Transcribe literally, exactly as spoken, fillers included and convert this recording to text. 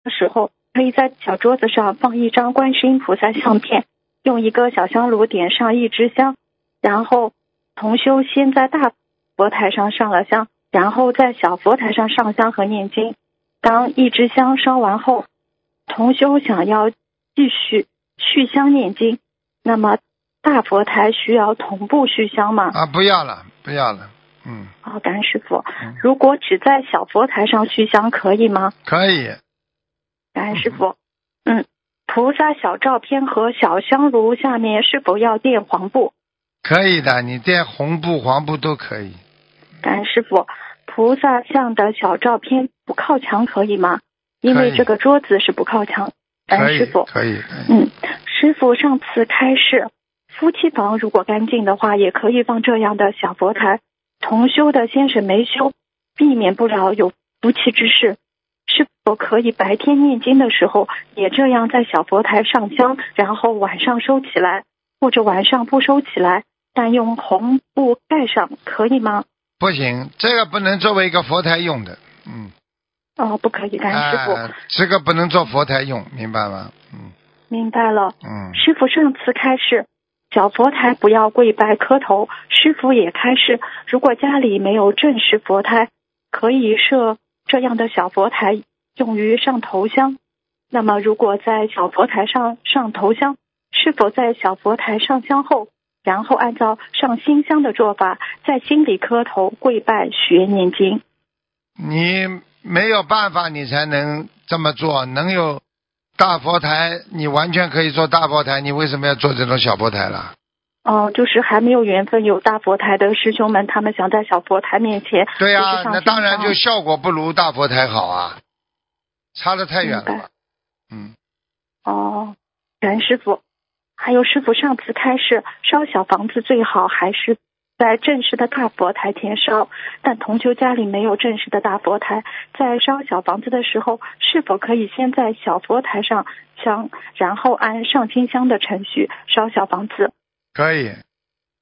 的时候，可以在小桌子上放一张观世音菩萨相片，用一个小香炉点上一支香，然后同修先在大佛台上上了香，然后在小佛台上上香和念经。当一支香烧完后，同修想要继续续香念经，那么大佛台需要同步续香吗？ 啊，不要了，不要了。嗯。 好，感恩师父。如果只在小佛台上续香可以吗？ 可以。 感恩师父。嗯，菩萨小照片和小香炉下面是否要垫黄布？ 可以的，你垫红布、黄布都可以。 感恩师父。菩萨像的小照片不靠墙可以吗？因为这个桌子是不靠墙。感恩师父。 可以，可以。 嗯，师父上次开示，夫妻房如果干净的话，也可以放这样的小佛台。同修的先生没修，避免不了有夫妻之事，是否可以白天念经的时候也这样在小佛台上香，然后晚上收起来，或者晚上不收起来，但用红布盖上，可以吗？ 不行，这个不能作为一个佛台用的。嗯。 哦，不可以，感恩师父。 呃、这个不能做佛台用，明白吗？嗯。 明白了。 嗯。 师父上次开示，小佛台不要跪拜磕头。师父也开示，如果家里没有正式佛台，可以设这样的小佛台用于上头香。那么如果在小佛台上上头香，是否在小佛台上香后，然后按照上新香的做法，在心里磕头跪拜许愿念经？ 你没有办法你才能这么做，能有大佛台你完全可以做大佛台，你为什么要做这种小佛台了？ 哦，就是还没有缘分有大佛台的师兄们，他们想在小佛台面前。 对呀、啊，那当然就效果不如大佛台好啊，差得太远了吧。嗯。 哦，感恩师父。还有师父上次开示，烧小房子最好还是在正式的大佛台前烧，但同修家里没有正式的大佛台，在烧小房子的时候，是否可以先在小佛台上香，然后按上清香的程序烧小房子？ 可以。